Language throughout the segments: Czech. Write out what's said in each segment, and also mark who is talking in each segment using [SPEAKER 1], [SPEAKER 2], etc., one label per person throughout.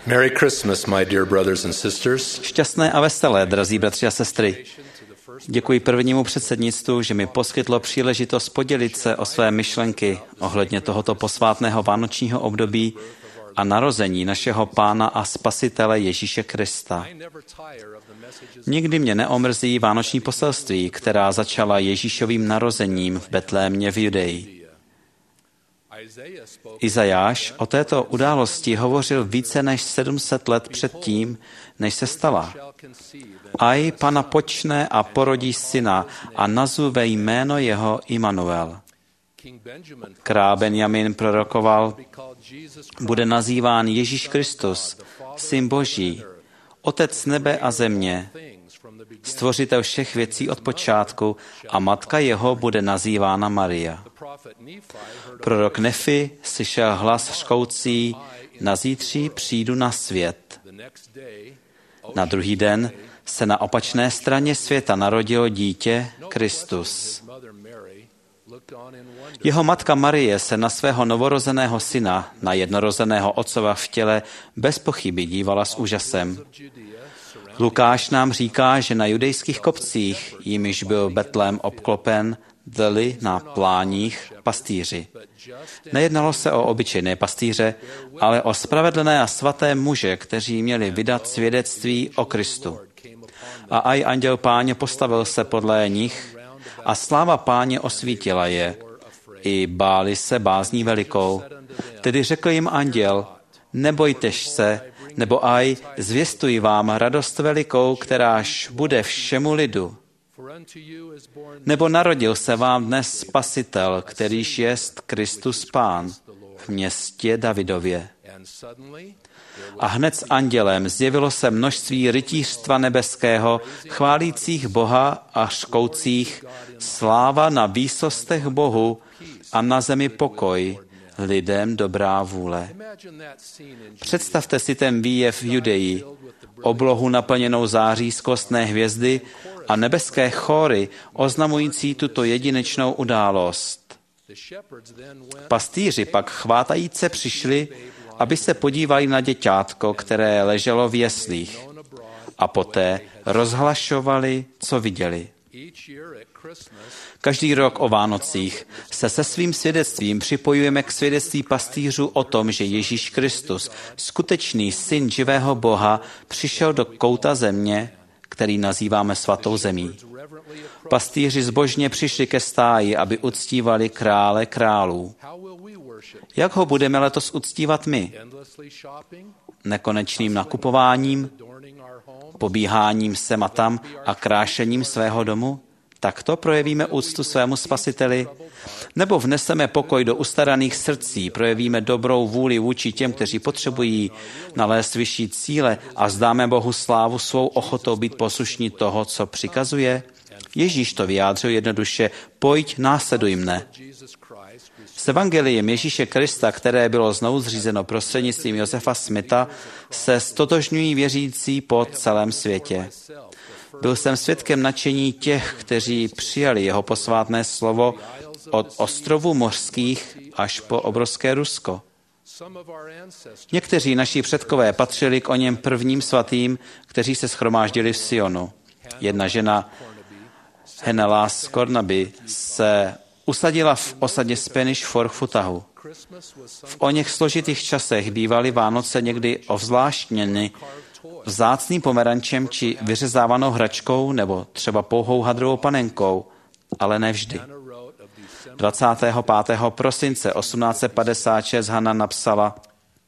[SPEAKER 1] Merry Christmas, my dear brothers and sisters.
[SPEAKER 2] Šťastné a veselé, drazí bratři a sestry. Děkuji prvnímu předsednictvu, že mi poskytlo příležitost podělit se o své myšlenky ohledně tohoto posvátného vánočního období a narození našeho Pána a Spasitele Ježíše Krista. Nikdy mě neomrzí vánoční poselství, která začala Ježíšovým narozením v Betlémě v Judeji. Izajáš o této události hovořil více než 700 let předtím, než se stala. Aj Pana počne a porodí syna a nazve jméno jeho Immanuel. Král Benjamin prorokoval, bude nazýván Ježíš Kristus, Syn Boží, Otec nebe a země, stvořitel všech věcí od počátku a matka jeho bude nazývána Maria. Prorok Nefi slyšel hlas řkoucí, na zítří přijdu na svět. Na druhý den se na opačné straně světa narodilo dítě Kristus. Jeho matka Marie se na svého novorozeného syna, na jednorozeného otcova v těle, bez pochyby dívala s úžasem. Lukáš nám říká, že na judejských kopcích, jimiž byl Betlém obklopen, dli na pláních pastýři. Nejednalo se o obyčejné pastýře, ale o spravedlné a svaté muže, kteří měli vydat svědectví o Kristu. A aj anděl Páně postavil se podle nich a sláva Páně osvítila je. I báli se bázní velikou. Tedy řekl jim anděl, nebojtež se, nebo aj zvěstuji vám radost velikou, kteráž bude všemu lidu. Nebo narodil se vám dnes Spasitel, kterýž jest Kristus Pán v městě Davidově. A hned s andělem zjevilo se množství rytířstva nebeského, chválících Boha a řkoucích, sláva na výsostech Bohu a na zemi pokoj, lidem dobrá vůle. Představte si ten výjev v Judeji, oblohu naplněnou září z kostné hvězdy a nebeské chóry oznamující tuto jedinečnou událost. Pastýři pak chvátajíce přišli, aby se podívali na děťátko, které leželo v jeslích, a poté rozhlašovali, co viděli. Každý rok o Vánocích se svým svědectvím připojujeme k svědectví pastýřů o tom, že Ježíš Kristus, skutečný syn živého Boha, přišel do kouta země, který nazýváme svatou zemí. Pastýři zbožně přišli ke stáji, aby uctívali krále králů. Jak ho budeme letos uctívat my? Nekonečným nakupováním, pobíháním sem a tam a krášením svého domu? Takto projevíme úctu svému Spasiteli? Nebo vneseme pokoj do ustaraných srdcí, projevíme dobrou vůli vůči těm, kteří potřebují nalézt vyšší cíle a zdáme Bohu slávu svou ochotou být poslušní toho, co přikazuje? Ježíš to vyjádřil jednoduše, pojď, následuj mne. S evangeliem Ježíše Krista, které bylo znovu zřízeno prostřednictvím Josefa Smitha, se stotožňují věřící po celém světě. Byl jsem svědkem nadšení těch, kteří přijali jeho posvátné slovo od ostrovů mořských až po obrovské Rusko. Někteří naši předkové patřili k oněm prvním svatým, kteří se shromáždili v Sionu. Jedna žena, Henela z Cornaby, se usadila v osadě Spanish Fork v Utahu. V oněch složitých časech bývaly Vánoce někdy ovzvláštněny vzácným pomerančem či vyřezávanou hračkou nebo třeba pouhou hadrovou panenkou, ale ne vždy. 25. prosince 1856 Hana napsala: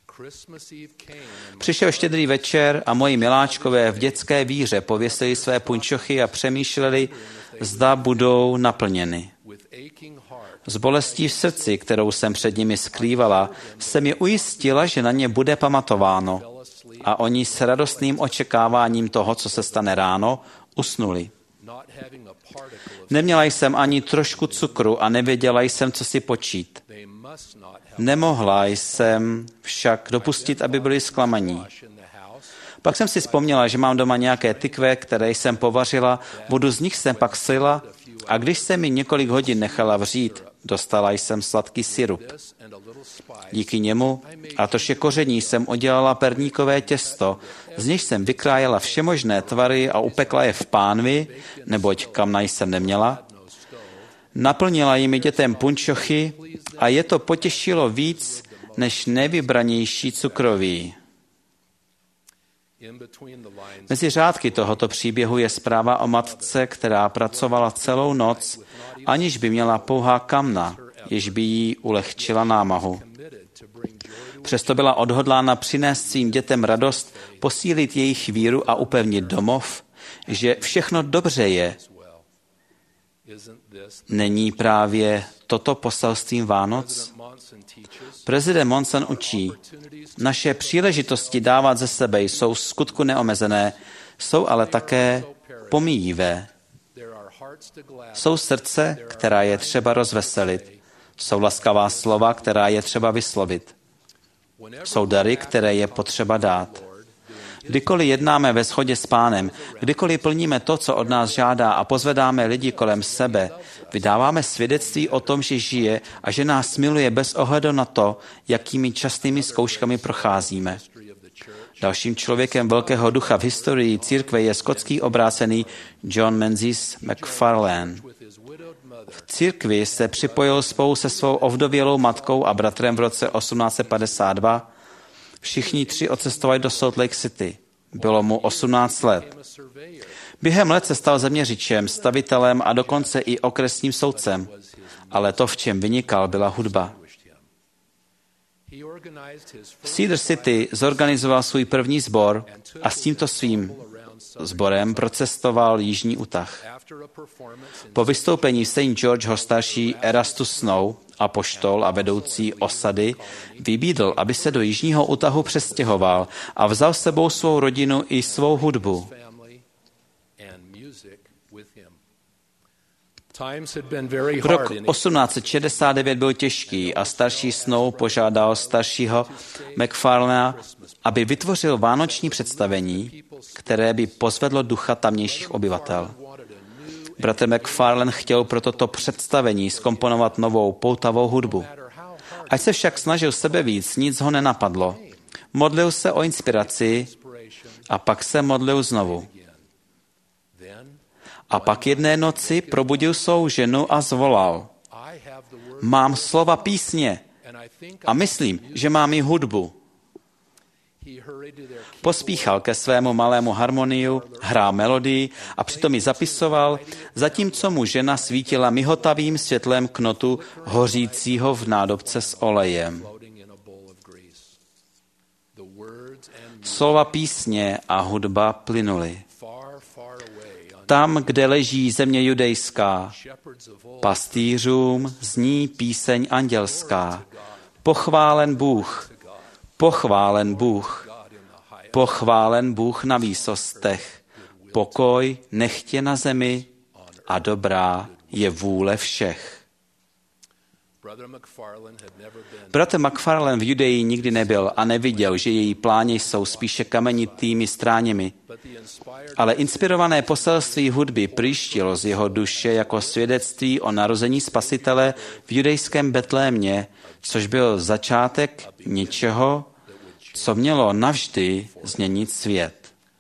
[SPEAKER 2] Přišel štědrý večer a moji miláčkové v dětské víře pověsili své punčochy a přemýšleli, zda budou naplněny. S bolestí v srdci, kterou jsem před nimi skrývala, jsem je ujistila, že na ně bude pamatováno. A oni s radostným očekáváním toho, co se stane ráno, usnuli. Neměla jsem ani trošku cukru a nevěděla jsem, co si počít. Nemohla jsem však dopustit, aby byli zklamaní. Pak jsem si vzpomněla, že mám doma nějaké tykve, které jsem povařila, vodu z nich jsem pak slila a když jsem mi několik hodin nechala vřít, Dostala jsem sladký sirup. Díky němu a troše koření jsem udělala perníkové těsto, z něž jsem vykrájela všemožné tvary a upekla je v pánvi, neboť kamna jsem neměla. Naplnila jimi dětem punčochy a je to potěšilo víc než nejvybranější cukroví. Mezi řádky tohoto příběhu je zpráva o matce, která pracovala celou noc, aniž by měla pouhá kamna, jež by jí ulehčila námahu. Přesto byla odhodlána přinést svým dětem radost, posílit jejich víru a upevnit domov, že všechno dobře je. Není právě toto poselstvím Vánoc? Prezident Monson učí, naše příležitosti dávat ze sebe jsou v skutku neomezené, jsou ale také pomíjivé. Jsou srdce, která je třeba rozveselit. Jsou laskavá slova, která je třeba vyslovit. Jsou dary, které je potřeba dát. Kdykoliv jednáme ve shodě s Pánem, kdykoliv plníme to, co od nás žádá a pozvedáme lidi kolem sebe, vydáváme svědectví o tom, že žije a že nás miluje bez ohledu na to, jakými častými zkouškami procházíme. Dalším člověkem velkého ducha v historii církve je skotský obrácený John Menzies McFarlane. V církvi se připojil spolu se svou ovdovělou matkou a bratrem v roce 1852. Všichni tři odcestovali do Salt Lake City. Bylo mu 18 let. Během let se stal zeměřičem, stavitelem a dokonce i okresním soudcem. Ale to, v čem vynikal, byla hudba. V Cedar City zorganizoval svůj první sbor a s tímto svým sborem procestoval Jižní Utah. Po vystoupení v St. George ho starší Erastus Snow, apoštol a vedoucí osady, vybídl, aby se do Jižního Utahu přestěhoval a vzal s sebou svou rodinu i svou hudbu. Rok 1869 byl těžký a starší Snow požádal staršího McFarlana, aby vytvořil vánoční představení, které by pozvedlo ducha tamnějších obyvatel. Bratr McFarlane chtěl pro toto představení zkomponovat novou poutavou hudbu. Ať se však snažil sebevíc, nic ho nenapadlo. Modlil se o inspiraci a pak se modlil znovu. A pak jedné noci probudil svou ženu a zvolal: Mám slova písně a myslím, že mám i hudbu. Pospíchal ke svému malému harmoniu, hrál melodii a přitom ji zapisoval, zatímco mu žena svítila mihotavým světlem knotu hořícího v nádobce s olejem. Slova písně a hudba plynuly. Tam, kde leží země judejská, pastýřům zní píseň andělská. Pochválen Bůh, pochválen Bůh, pochválen Bůh na výsostech. Pokoj nechtě na zemi a dobrá je vůle všech. Bratr McFarlane v Judeji nikdy nebyl a neviděl, že její pláně jsou spíše kamenitými stráněmi, ale inspirované poselství hudby příštilo z jeho duše jako svědectví o narození Spasitele v judejském Betlémě, což byl začátek něčeho, co mělo navždy změnit svět.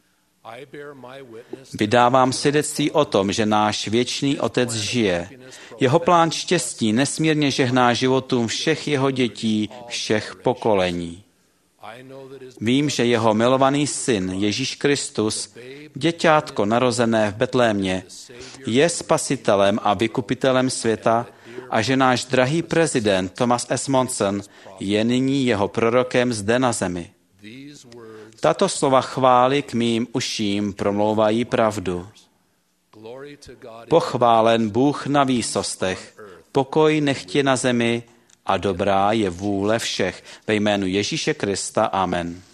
[SPEAKER 2] Vydávám svědectví o tom, že náš věčný Otec žije. Jeho plán štěstí nesmírně žehná životům všech jeho dětí, všech pokolení. Vím, že jeho milovaný syn Ježíš Kristus, děťátko narozené v Betlémě, je spasitelem a vykupitelem světa a že náš drahý prezident Thomas S. Monson je nyní jeho prorokem zde na zemi. Tato slova chvály k mým uším promlouvají pravdu. Pochválen Bůh na výsostech, pokoj nechtě na zemi a dobrá je vůle všech. Ve jménu Ježíše Krista. Amen.